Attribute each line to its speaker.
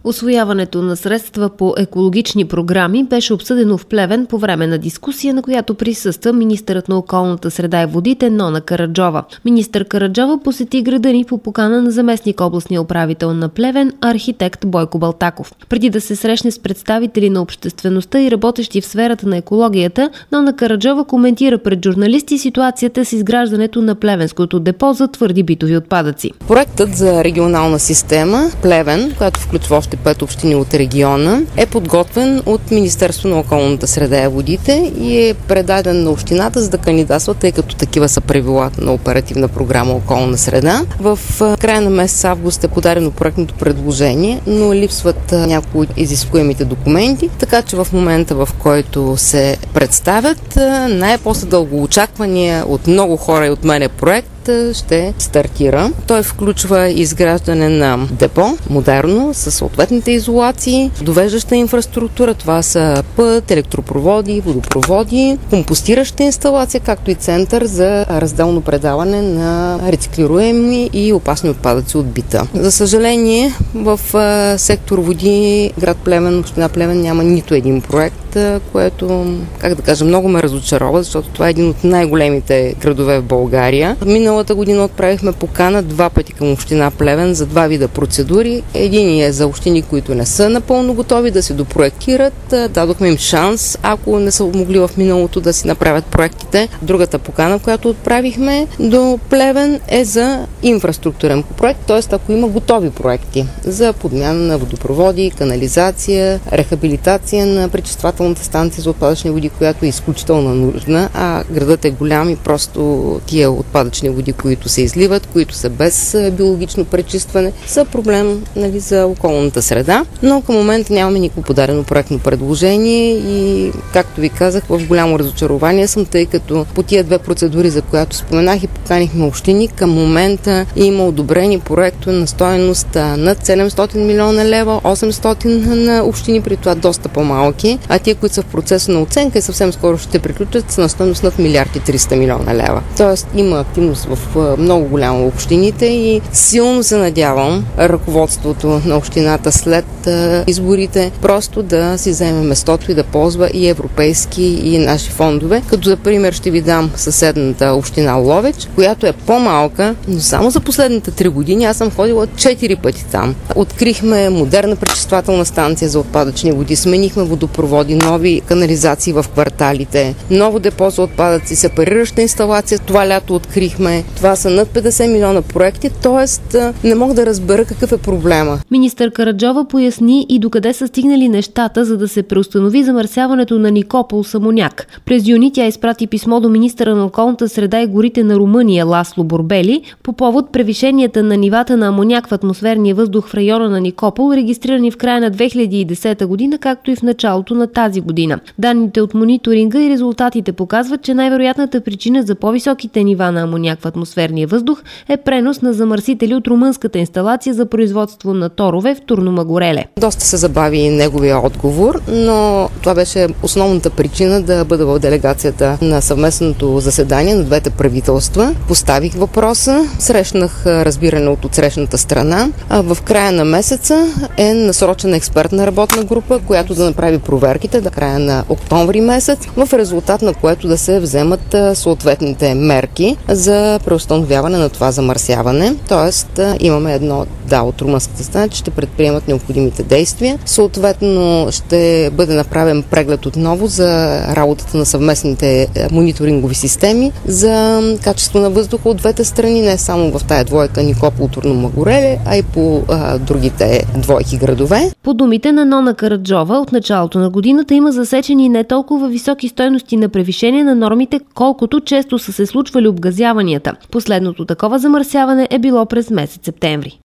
Speaker 1: Усвояването на средства по екологични програми беше обсъдено в Плевен по време на дискусия, на която присъства министърът на околната среда и водите Нона Караджова. Министър Караджова посети града ни по покана на заместник областния управител на Плевен, архитект Бойко Балтаков. Преди да се срещне с представители на обществеността и работещи в сферата на екологията, Нона Караджова коментира пред журналисти ситуацията с изграждането на плевенското депо за твърди битови отпадъци.
Speaker 2: Проектът за регионална система Плевен, която включва още 5 общини от региона, е подготвен от Министерството на околната среда и водите и е предаден на общината, за да кандидатства, тъй като такива са правилата на оперативна програма Околна среда. В края на месец август е подадено проектното предложение, но липсват някои от изискуемите документи, така че в момента, в който се представят, най-после дългоочаквания от много хора и от мене проект ще стартира. Той включва изграждане на депо, модерно, със съответните изолации, довеждаща инфраструктура. Това са път, електропроводи, водопроводи, компостираща инсталация, както и център за разделно предаване на рециклируеми и опасни отпадъци от бита. За съжаление, в сектор води, град Плевен, община Плевен няма нито един проект, което, много ме разочарова, защото това е един от най-големите градове в България. Миналата година отправихме покана 2 пъти към община Плевен за 2 вида процедури. Един е за общини, които не са напълно готови да се допроектират. Дадохме им шанс, ако не са могли в миналото да си направят проектите. Другата покана, която отправихме до Плевен, е за инфраструктурен проект, т.е. ако има готови проекти за подмяна на водопроводи, канализация, рехабилитация на пречиствателната станция за отпадъчни води, която е изключително нужна, а градът е голям и просто тия отпадъчни води, които се изливат, които са без биологично пречистване, са проблем за околната среда. Но към момента нямаме никакво подадено проектно предложение и, както ви казах, в голямо разочарование съм, тъй като по тия 2 процедури, за която споменах и поканихме общини, към момента има одобрени проекти на стойност над 700 милиона лева, 800 на общини, при това доста по-малки, а тия, които са в процеса на оценка и съвсем скоро ще приключат, са на стойност над 1 300 милиона лева. Тоест има активност в много голямо общините и силно се надявам ръководството на общината след изборите просто да си вземе местото и да ползва и европейски и наши фондове. Като за пример ще ви дам съседната община Ловеч, която е по-малка, но само за последните 3 години аз съм ходила 4 пъти там. Открихме модерна пречиствателна станция за отпадъчни води, сменихме водопроводи, нови канализации в кварталите, ново депо за отпадъци, сепарираща инсталация. Това лято открихме. Това са над 50 милиона проекти, т.е. не мога да разбера какъв е проблема.
Speaker 1: Министър Караджова поясни и докъде са стигнали нещата, за да се преустанови замърсяването на Никопол с амоняк. През юни тя изпрати писмо до министъра на околната среда и горите на Румъния Ласло Борбели по повод превишенията на нивата на амоняк в атмосферния въздух в района на Никопол, регистрирани в края на 2010 година, както и в началото на тази година. Данните от мониторинга и резултатите показват, че най-вероятната причина за по-високите нива на амоняк в атмосферния въздух е пренос на замърсители от румънската инсталация за производство на торове в Турну Мъгореле.
Speaker 2: Доста се забави неговия отговор, но това беше основната причина да бъда в делегацията на съвместното заседание на двете правителства. Поставих въпроса, срещнах разбиране от отсрещната страна. В края на месеца е насрочена експертна работна група, която да направи проверките до края на октомври месец, в резултат на което да се вземат съответните мерки за преустановяване на това замърсяване. Тоест имаме едно от румънската страна, че ще предприемат необходимите действия. Съответно ще бъде направен преглед отново за работата на съвместните мониторингови системи за качество на въздуха от двете страни, не само в тая двойка Никопол, Турну Мъгореле, а и по другите двойки градове.
Speaker 1: По думите на Нона Караджова, от началото на годината има засечени не толкова високи стойности на превишение на нормите, колкото често са се случвали обгазяванията. Последното такова замърсяване е било през месец септември.